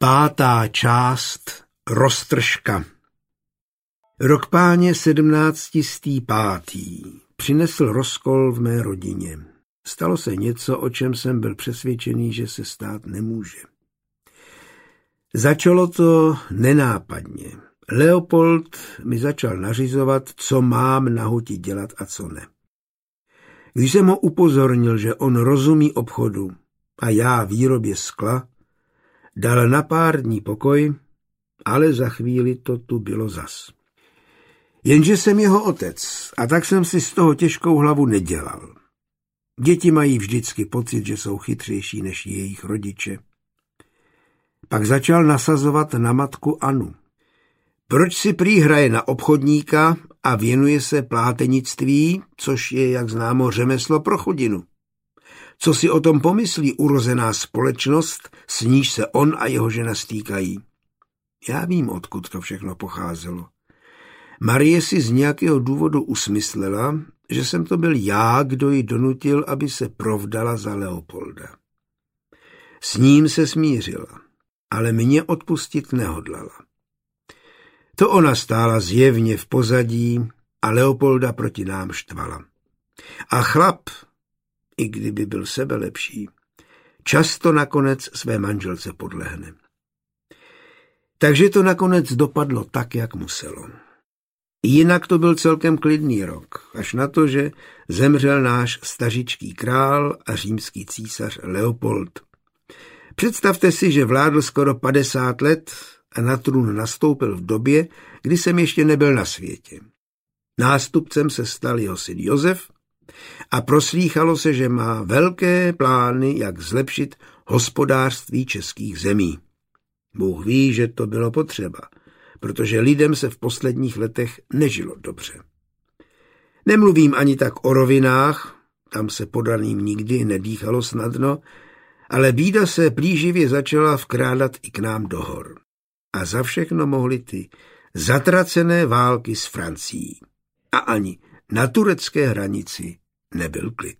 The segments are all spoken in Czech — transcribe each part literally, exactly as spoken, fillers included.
Pátá část Roztržka. Rok páně sedmnáctistý pátý přinesl rozkol v mé rodině. Stalo se něco, o čem jsem byl přesvědčený, že se stát nemůže. Začalo to nenápadně. Leopold mi začal nařizovat, co mám na huti dělat a co ne. Když jsem ho upozornil, že on rozumí obchodu a já výrobě skla, dal na pár dní pokoj, ale za chvíli to tu bylo zas. Jenže jsem jeho otec a tak jsem si z toho těžkou hlavu nedělal. Děti mají vždycky pocit, že jsou chytřejší než jejich rodiče. Pak začal nasazovat na matku Anu. Proč si prý hraje na obchodníka a věnuje se plátenictví, což je, jak známo, řemeslo pro chudinu? Co si o tom pomyslí urozená společnost, s níž se on a jeho žena stýkají? Já vím, odkud to všechno pocházelo. Marie si z nějakého důvodu usmyslela, že jsem to byl já, kdo ji donutil, aby se provdala za Leopolda. S ním se smířila, ale mě odpustit nehodlala. To ona stála zjevně v pozadí a Leopolda proti nám štvala. A chlap, i kdyby byl sebelepší, často nakonec své manželce podlehne. Takže to nakonec dopadlo tak, jak muselo. Jinak to byl celkem klidný rok, až na to, že zemřel náš stařičký král a římský císař Leopold. Představte si, že vládl skoro padesát let a na trůn nastoupil v době, kdy jsem ještě nebyl na světě. Nástupcem se stal jeho syn Josef a proslýchalo se, že má velké plány, jak zlepšit hospodářství českých zemí. Bůh ví, že to bylo potřeba, protože lidem se v posledních letech nežilo dobře. Nemluvím ani tak o rovinách, tam se podaným nikdy nedýchalo snadno, ale bída se plíživě začala vkrádat i k nám do hor. A za všechno mohly ty zatracené války s Francií. A ani na turecké hranici nebyl klid.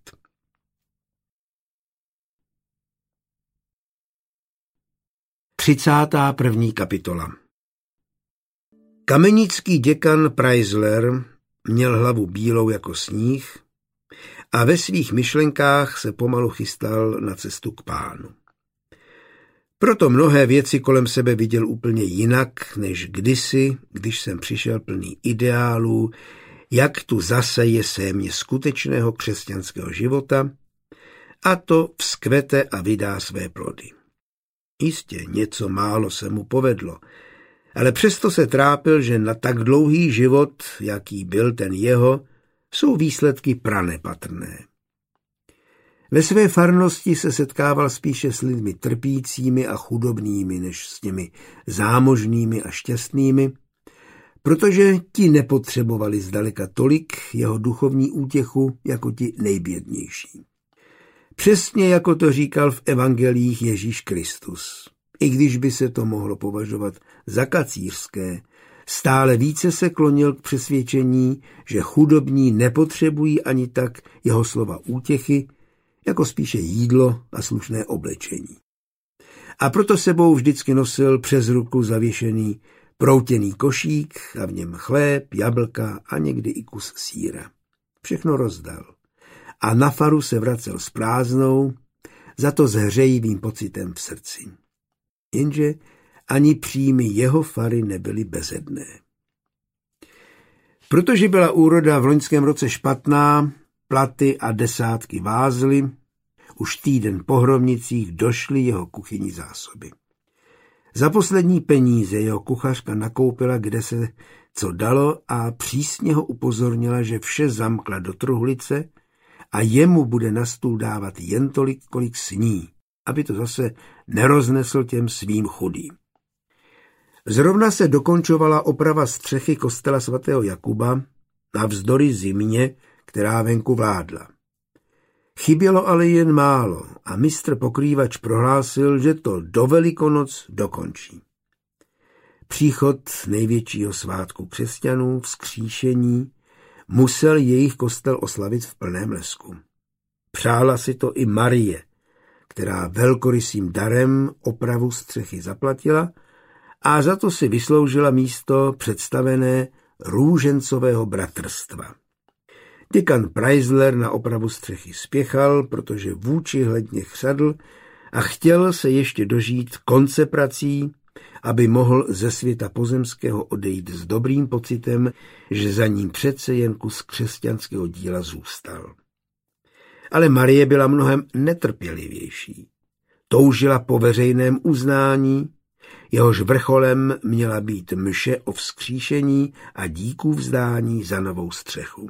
Třicátá první kapitola. Kamenický děkan Preisler měl hlavu bílou jako sníh a ve svých myšlenkách se pomalu chystal na cestu k Pánu. Proto mnohé věci kolem sebe viděl úplně jinak, než kdysi, když jsem přišel plný ideálů, jak tu zase je sémě skutečného křesťanského života, a to vzkvete a vydá své plody. Jistě něco málo se mu povedlo, ale přesto se trápil, že na tak dlouhý život, jaký byl ten jeho, jsou výsledky pranepatrné. Ve své farnosti se setkával spíše s lidmi trpícími a chudobnými, než s těmi zámožnými a šťastnými, protože ti nepotřebovali zdaleka tolik jeho duchovní útěchu jako ti nejbědnější. Přesně jako to říkal v evangelích Ježíš Kristus. I když by se to mohlo považovat za kacířské, stále více se klonil k přesvědčení, že chudobní nepotřebují ani tak jeho slova útěchy, jako spíše jídlo a slušné oblečení. A proto sebou vždycky nosil přes ruku zavěšený proutěný košík a v něm chléb, jablka a někdy i kus sýra. Všechno rozdal. A na faru se vracel s prázdnou, za to s hřejivým pocitem v srdci. Jenže ani příjmy jeho fary nebyly bezedné. Protože byla úroda v loňském roce špatná, platy a desátky vázly, už týden po Hromnicích došly jeho kuchyni zásoby. Za poslední peníze jeho kuchařka nakoupila, kde se co dalo, a přísně ho upozornila, že vše zamkla do truhlice a jemu bude na stůl dávat jen tolik, kolik sní, aby to zase neroznesl těm svým chudým. Zrovna se dokončovala oprava střechy kostela svatého Jakuba navzdory zimě, která venku vládla. Chybělo ale jen málo a mistr pokrývač prohlásil, že to do Velikonoc dokončí. Příchod největšího svátku křesťanů, vzkříšení, musel jejich kostel oslavit v plném lesku. Přála si to i Marie, která velkorysým darem opravu střechy zaplatila a za to si vysloužila místo představené růžencového bratrstva. Děkan Preisler na opravu střechy spěchal, protože vůči hledně chřadl a chtěl se ještě dožít konce prací, aby mohl ze světa pozemského odejít s dobrým pocitem, že za ním přece jen kus křesťanského díla zůstal. Ale Marie byla mnohem netrpělivější. Toužila po veřejném uznání, jehož vrcholem měla být mše o vzkříšení a díků vzdání za novou střechu.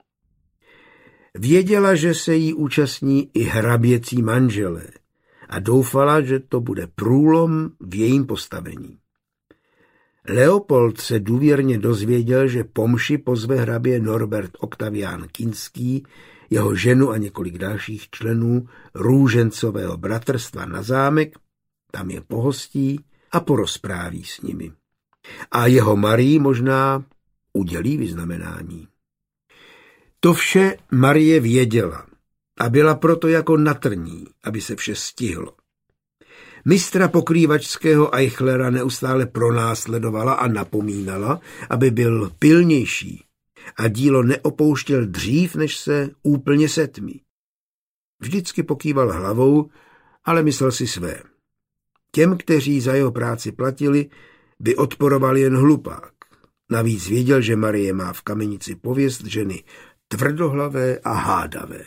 Věděla, že se jí účastní i hraběcí manželé a doufala, že to bude průlom v jejím postavení. Leopold se důvěrně dozvěděl, že po mši pozve hrabě Norbert Oktavián Kinský, jeho ženu a několik dalších členů růžencového bratrstva na zámek, tam je pohostí a porozpráví s nimi. A jeho Marii možná udělí vyznamenání. To vše Marie věděla a byla proto jako na trní, aby se vše stihlo. Mistra pokrývačského Eichlera neustále pronásledovala a napomínala, aby byl pilnější a dílo neopouštěl dřív, než se úplně setmí. Vždycky pokýval hlavou, ale myslel si své. Těm, kteří za jeho práci platili, by odporoval jen hlupák. Navíc věděl, že Marie má v Kamenici pověst ženy tvrdohlavé a hádavé.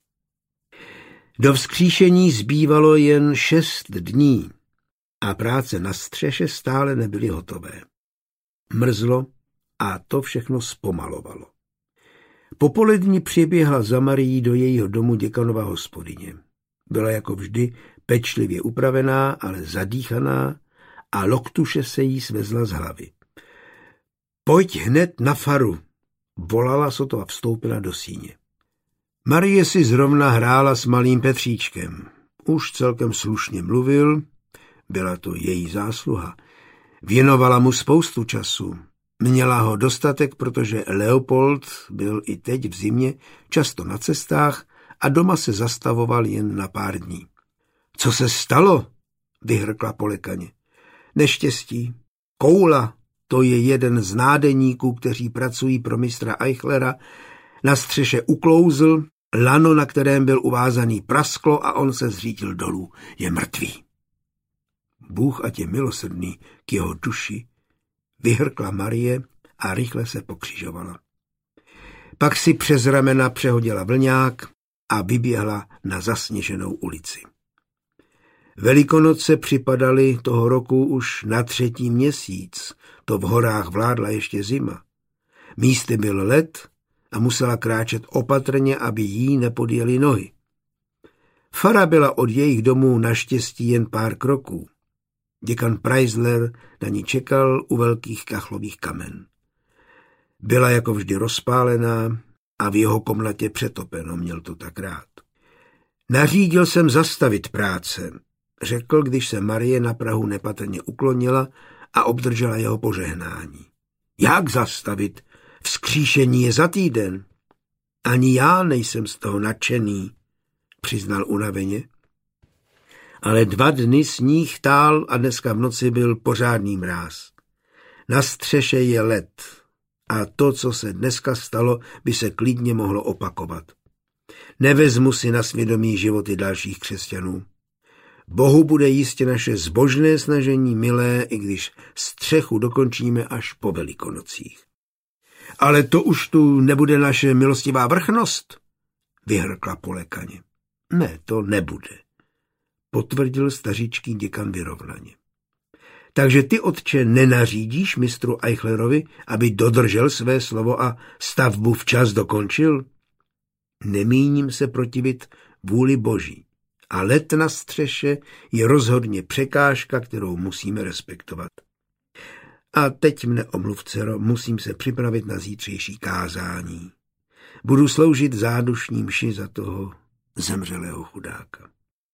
Do vzkříšení zbývalo jen šest dní a práce na střeše stále nebyly hotové. Mrzlo a to všechno zpomalovalo. Popolední přiběhla za Marií do jejího domu děkanova hospodyně. Byla jako vždy pečlivě upravená, ale zadýchaná a loktuše se jí svezla z hlavy. Pojď hned na faru, volala sotva a vstoupila do síně. Marie si zrovna hrála s malým Petříčkem. Už celkem slušně mluvil, byla to její zásluha. Věnovala mu spoustu času. Měla ho dostatek, protože Leopold byl i teď v zimě často na cestách a doma se zastavoval jen na pár dní. Co se stalo? Vyhrkla polekaně. Neštěstí. Koula, to je jeden z nádeníků, kteří pracují pro mistra Eichlera, na střeše uklouzl, lano, na kterém byl uvázaný, prasklo a on se zřítil dolů. Je mrtvý. Bůh ať je milosrdný k jeho duši, vyhrkla Marie a rychle se pokřižovala. Pak si přes ramena přehodila vlňák a vyběhla na zasněženou ulici. Velikonoce připadaly toho roku už na třetí měsíc, to v horách vládla ještě zima. Místy byl led a musela kráčet opatrně, aby jí nepodjely nohy. Fara byla od jejich domů naštěstí jen pár kroků. Děkan Preisler na ní čekal u velkých kachlových kamen. Byla jako vždy rozpálená a v jeho komnatě přetopeno, měl to tak rád. Nařídil jsem zastavit práce, řekl, když se Marie na prahu nepatrně uklonila a obdržela jeho požehnání. Jak zastavit? Vzkříšení je za týden. Ani já nejsem z toho nadšený, přiznal unaveně. Ale dva dny sníh tál a dneska v noci byl pořádný mráz. Na střeše je led a to, co se dneska stalo, by se klidně mohlo opakovat. Nevezmu si na svědomí životy dalších křesťanů. Bohu bude jistě naše zbožné snažení milé, i když střechu dokončíme až po Velikonocích. Ale to už tu nebude naše milostivá vrchnost, vyhrkla polekaně. Ne, to nebude, potvrdil stařičký děkan vyrovnaně. Takže ty, otče, nenařídíš mistru Eichlerovi, aby dodržel své slovo a stavbu včas dokončil? Nemíním se protivit vůli Boží. A led na střeše je rozhodně překážka, kterou musíme respektovat. A teď mne omluv, dcero, musím se připravit na zítřejší kázání. Budu sloužit zádušní mši za toho zemřelého chudáka.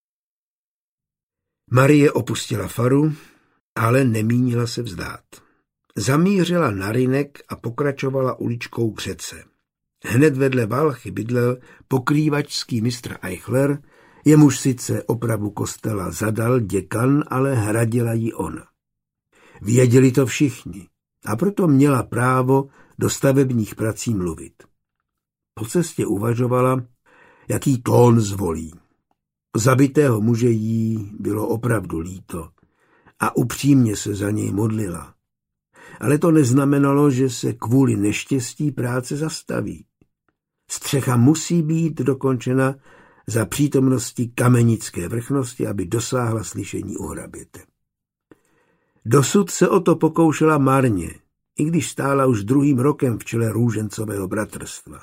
Marie opustila faru, ale nemínila se vzdát. Zamířila na rynek a pokračovala uličkou k řece. Hned vedle Valchy bydlel pokrývačský mistr Eichler, Jemuž sice opravu kostela zadal děkan, ale hradila ji ona. Věděli to všichni a proto měla právo do stavebních prací mluvit. Po cestě uvažovala, jaký tón zvolí. Zabitého muže jí bylo opravdu líto a upřímně se za něj modlila. Ale to neznamenalo, že se kvůli neštěstí práce zastaví. Střecha musí být dokončena za přítomnosti kamenické vrchnosti, aby dosáhla slyšení u hraběte. Dosud se o to pokoušela marně, i když stála už druhým rokem v čele růžencového bratrstva.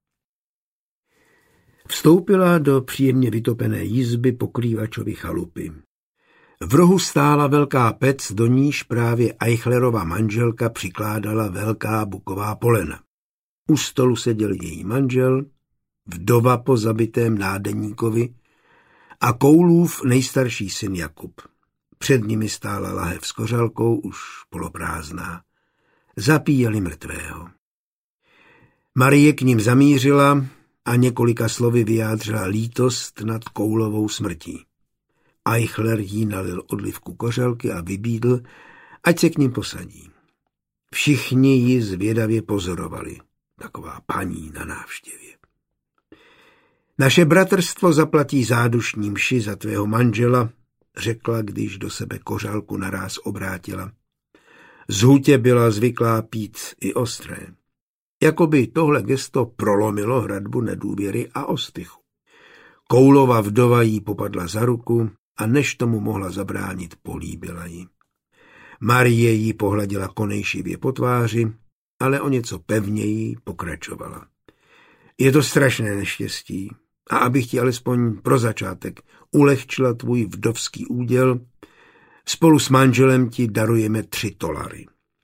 Vstoupila do příjemně vytopené jizby pokrývačovy chalupy. V rohu stála velká pec, do níž právě Eichlerova manželka přikládala velká buková polena. U stolu seděl její manžel, vdova po zabitém nádeníkovi a Koulův nejstarší syn Jakub. Před nimi stála lahev s kořalkou, už poloprázdná. Zapíjeli mrtvého. Marie k ním zamířila a několika slovy vyjádřila lítost nad Koulovou smrtí. Eichler jí nalil odlivku kořalky a vybídl, ať se k ním posadí. Všichni ji zvědavě pozorovali. Taková paní na návštěvě. Naše bratrstvo zaplatí zádušní mši za tvého manžela, řekla, když do sebe kořálku naráz obrátila. Z hutě byla zvyklá pít i ostré. Jakoby tohle gesto prolomilo hradbu nedůvěry a ostychu. Koulova vdova jí popadla za ruku a než tomu mohla zabránit, políbila ji. Marie jí pohladila konejšivě po tváři, ale o něco pevněji pokračovala. Je to strašné neštěstí a abych ti alespoň pro začátek ulehčila tvůj vdovský úděl, spolu s manželem ti darujeme tři dolary.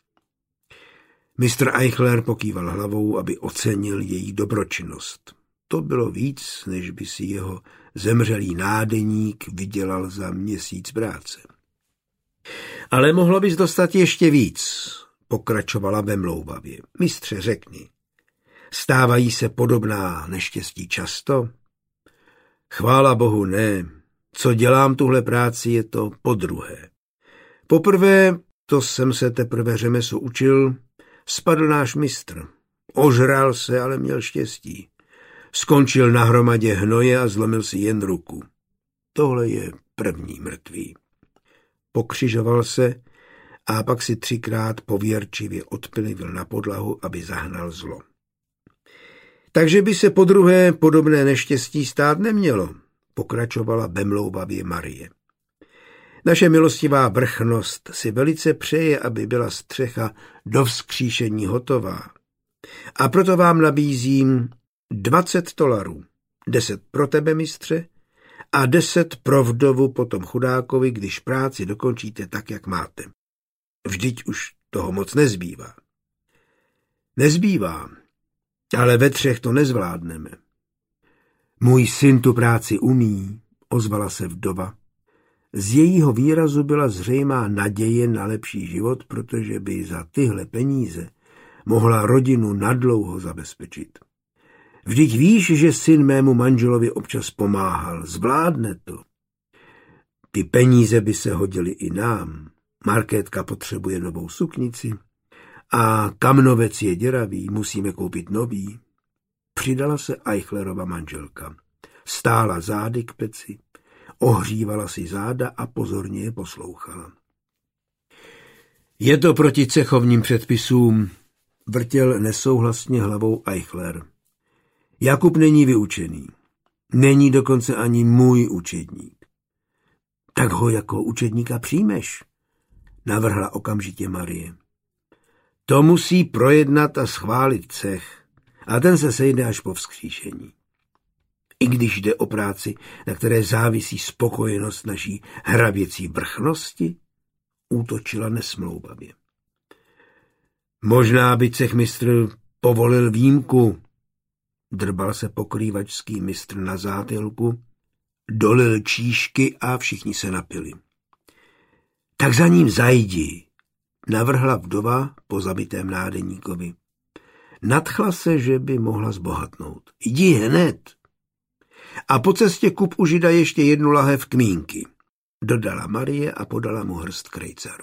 mistr Eichler pokýval hlavou, aby ocenil její dobročinnost. To bylo víc, než by si jeho zemřelý nádeník vydělal za měsíc práce. Ale mohlo bys dostat ještě víc, pokračovala vemlouvavě. Mistře, řekni, stávají se podobná neštěstí často? Chvála Bohu, ne. Co dělám tuhle práci, je to podruhé. Poprvé, to jsem se teprve řemesu učil, spadl náš mistr. Ožral se, ale měl štěstí. Skončil na hromadě hnoje a zlomil si jen ruku. Tohle je první mrtvý. Pokřižoval se a pak si třikrát pověrčivě odpilivil na podlahu, aby zahnal zlo. Takže by se podruhé podobné neštěstí stát nemělo, pokračovala bemlouvavě Marie. Naše milostivá vrchnost si velice přeje, aby byla střecha do vzkříšení hotová. A proto vám nabízím dvacet dolarů, deset pro tebe, mistře, a deset pro vdovu potom chudákovi, když práci dokončíte tak, jak máte. Vždyť už toho moc nezbývá. Nezbývá, ale ve třech to nezvládneme. Můj syn tu práci umí, ozvala se vdova. Z jejího výrazu byla zřejmá naděje na lepší život, protože by za tyhle peníze mohla rodinu nadlouho zabezpečit. Vždyť víš, že syn mému manželovi občas pomáhal, zvládne to. Ty peníze by se hodily i nám. Markétka potřebuje novou suknici a kamnovec je děravý, musíme koupit nový. Přidala se Eichlerova manželka. Stála zády k peci, ohřívala si záda a pozorně je poslouchala. Je to proti cechovním předpisům, vrtěl nesouhlasně hlavou Eichler. Jakub není vyučený. Není dokonce ani můj učedník. Tak ho jako učedníka přijmeš, navrhla okamžitě Marie. To musí projednat a schválit cech a ten se sejde až po vzkříšení. I když jde o práci, na které závisí spokojenost naší hraběcí vrchnosti, útočila nesmlouvavě. Možná by cechmistr povolil výjimku, drbal se pokrývačský mistr na zátilku, dolil číšky a všichni se napili. Tak za ním zajdi, navrhla vdova po zabitém nádeníkovi. Nadchla se, že by mohla zbohatnout. Jdi hned. A po cestě kup u Žida ještě jednu lahev kmínky, dodala Marie a podala mu hrst krejcaru.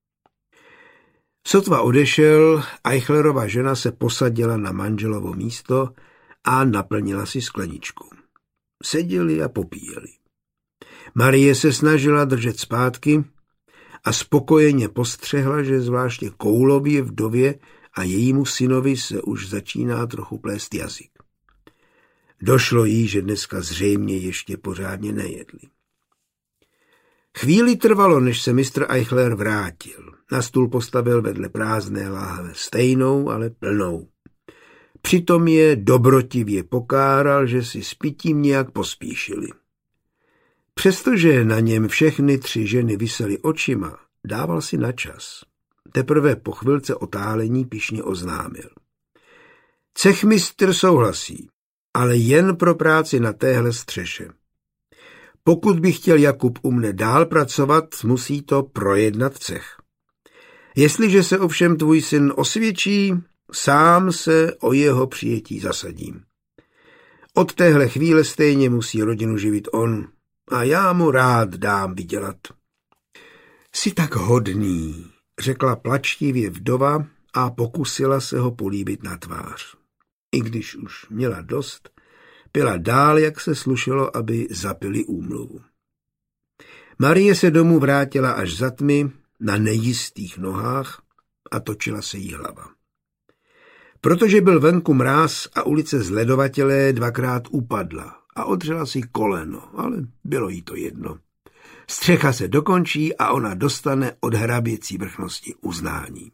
Sotva odešel, Eichlerova žena se posadila na manželovo místo a naplnila si skleničku. Seděli a popíjeli. Marie se snažila držet zpátky a spokojeně postřehla, že zvláště Koulově vdově a jejímu synovi se už začíná trochu plést jazyk. Došlo jí, že dneska zřejmě ještě pořádně nejedli. Chvíli trvalo, než se mistr Eichler vrátil. Na stůl postavil vedle prázdné láhve stejnou, ale plnou. Přitom je dobrotivě pokáral, že si s pitím nějak pospíšili. Přestože na něm všechny tři ženy visely očima, dával si na čas. Teprve po chvilce otálení pyšně oznámil. Cechmistr souhlasí, ale jen pro práci na téhle střeše. Pokud by chtěl Jakub u mne dál pracovat, musí to projednat cech. Jestliže se ovšem tvůj syn osvědčí, sám se o jeho přijetí zasadím. Od téhle chvíle stejně musí rodinu živit on a já mu rád dám vydělat. Jsi tak hodný, řekla plačtivě vdova a pokusila se ho políbit na tvář. I když už měla dost, pila dál, jak se slušelo, aby zapili úmluvu. Marie se domů vrátila až za tmy na nejistých nohách a točila se jí hlava. Protože byl venku mráz a ulice zledovatělé, dvakrát upadla a odřela si koleno, ale bylo jí to jedno. Střecha se dokončí a ona dostane od hraběcí vrchnosti uznání.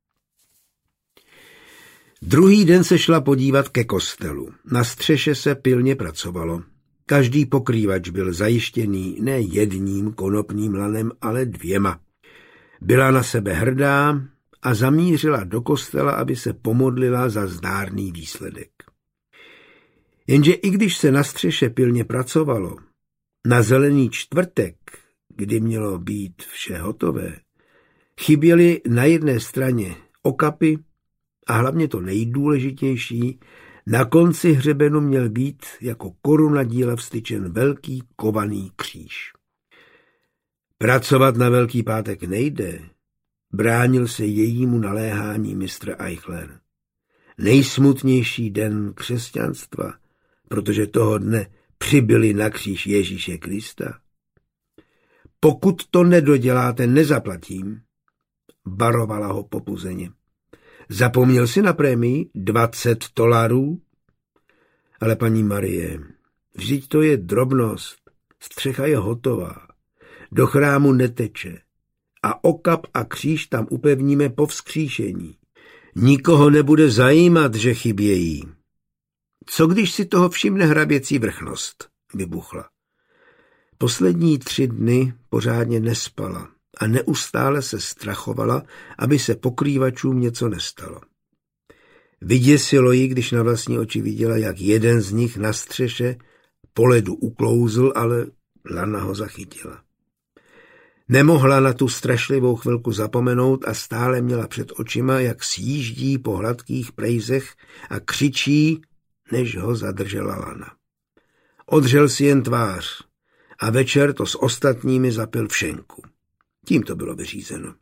Druhý den se šla podívat ke kostelu. Na střeše se pilně pracovalo. Každý pokrývač byl zajištěný ne jedním konopným lanem, ale dvěma. Byla na sebe hrdá a zamířila do kostela, aby se pomodlila za zdárný výsledek. Jenže i když se na střeše pilně pracovalo, na zelený čtvrtek, kdy mělo být vše hotové, chyběly na jedné straně okapy a hlavně to nejdůležitější, na konci hřebenu měl být jako koruna díla vstyčen velký kovaný kříž. Pracovat na Velký pátek nejde, bránil se jejímu naléhání mistr Eichler. Nejsmutnější den křesťanstva, protože toho dne přibyli na kříž Ježíše Krista. Pokud to nedoděláte, nezaplatím, varovala ho popuzeně. Zapomněl si na prémii dvacet dolarů? Ale paní Marie, vždyť to je drobnost, střecha je hotová, do chrámu neteče a okap a kříž tam upevníme po vzkříšení. Nikoho nebude zajímat, že chybějí. Co když si toho všimne hraběcí vrchnost, vybuchla. Poslední tři dny pořádně nespala a neustále se strachovala, aby se pokrývačům něco nestalo. Vyděsilo jí, když na vlastní oči viděla, jak jeden z nich na střeše po ledu uklouzl, ale lana ho zachytila. Nemohla na tu strašlivou chvilku zapomenout a stále měla před očima, jak sjíždí po hladkých prejzech a křičí, než ho zadržela lana. Odřel si jen tvář a večer to s ostatními zapil v šenku. Tím to bylo vyřízeno.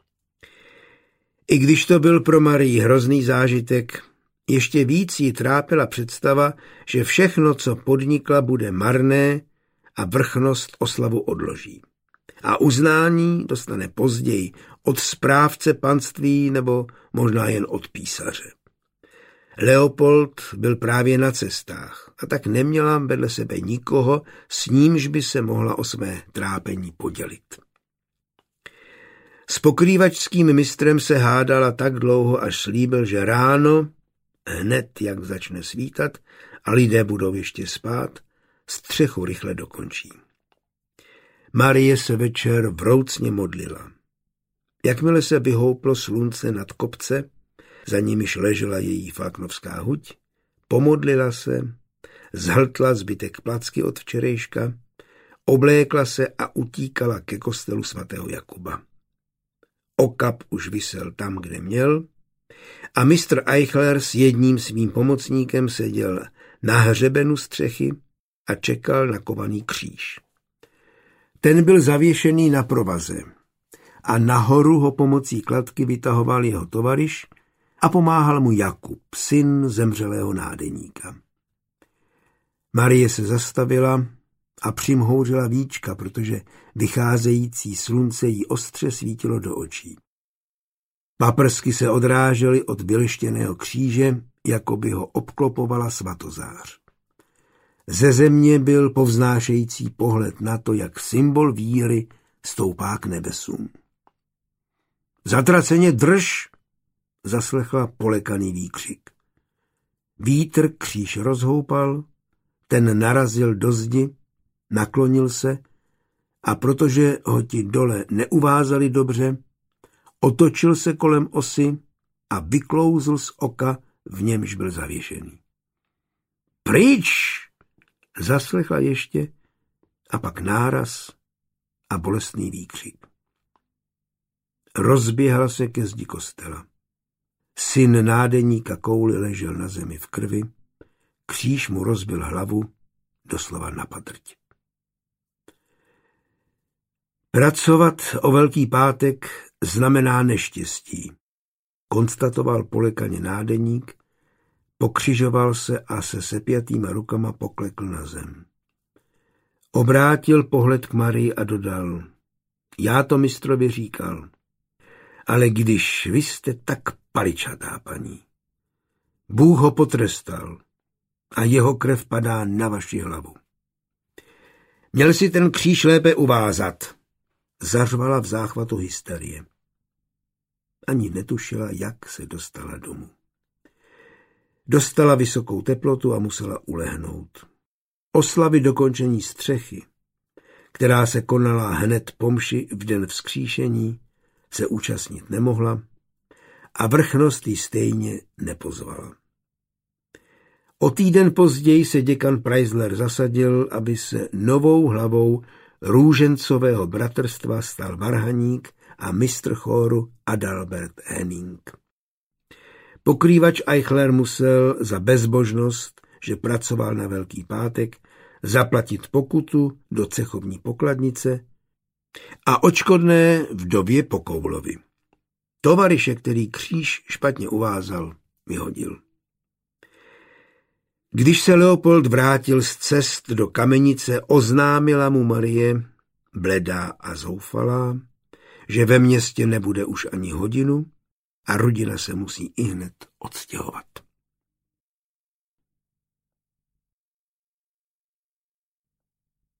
I když to byl pro Marii hrozný zážitek, ještě víc jí trápila představa, že všechno, co podnikla, bude marné a vrchnost oslavu odloží. A uznání dostane později od správce panství nebo možná jen od písaře. Leopold byl právě na cestách a tak neměla vedle sebe nikoho, s nímž by se mohla o své trápení podělit. S pokrývačským mistrem se hádala tak dlouho, až slíbil, že ráno, hned jak začne svítat a lidé budou ještě spát, střechu rychle dokončí. Marie se večer vroucně modlila. Jakmile se vyhouplo slunce nad kopce, za nimiž ležela její falknovská huť, pomodlila se, zhltla zbytek placky od včerejška, oblékla se a utíkala ke kostelu svatého Jakuba. Okap už visel tam, kde měl, a mistr Eichler s jedním svým pomocníkem seděl na hřebenu střechy a čekal na kovaný kříž. Ten byl zavěšený na provaze a nahoru ho pomocí kladky vytahoval jeho tovaryš a pomáhal mu Jakub, syn zemřelého nádeníka. Marie se zastavila a přimhouřila víčka, protože vycházející slunce jí ostře svítilo do očí. Paprsky se odrážely od vyleštěného kříže, jako by ho obklopovala svatozář. Ze země byl povznášející pohled na to, jak symbol víry stoupá k nebesům. Zatraceně drž, zaslechla polekaný výkřik. Vítr kříž rozhoupal, ten narazil do zdi, naklonil se a protože ho ti dole neuvázali dobře, otočil se kolem osy a vyklouzl z oka, v němž byl zavěšený. Pryč! Zaslechla ještě a pak náraz a bolestný výkřik. Rozběhla se ke zdi kostela. Syn nádeníka Kouli ležel na zemi v krvi, kříž mu rozbil hlavu, doslova na padrť. Pracovat o Velký pátek znamená neštěstí, konstatoval polekaně nádeník, pokřižoval se a se sepjatýma rukama poklekl na zem. Obrátil pohled k Marii a dodal, já to mistrovi říkal, ale když vy jste tak paličatá, paní, Bůh ho potrestal a jeho krev padá na vaši hlavu. Měl si ten kříž lépe uvázat, zařvala v záchvatu hysterie. Ani netušila, jak se dostala domů. Dostala vysokou teplotu a musela ulehnout. Oslavy dokončení střechy, která se konala hned po mši v den vzkříšení, se účastnit nemohla a vrchnost ji stejně nepozvala. O týden později se děkan Preisler zasadil, aby se novou hlavou růžencového bratrstva stal varhaník a mistr chóru Adalbert Henning. Pokrývač Eichler musel za bezbožnost, že pracoval na Velký pátek, zaplatit pokutu do cechovní pokladnice a odškodné vdově Pokoulovi. Tovaryše, který kříž špatně uvázal, vyhodil. Když se Leopold vrátil z cest do Kamenice, oznámila mu Marie, bledá a zoufalá, že ve městě nebude už ani hodinu a rodina se musí ihned odstěhovat.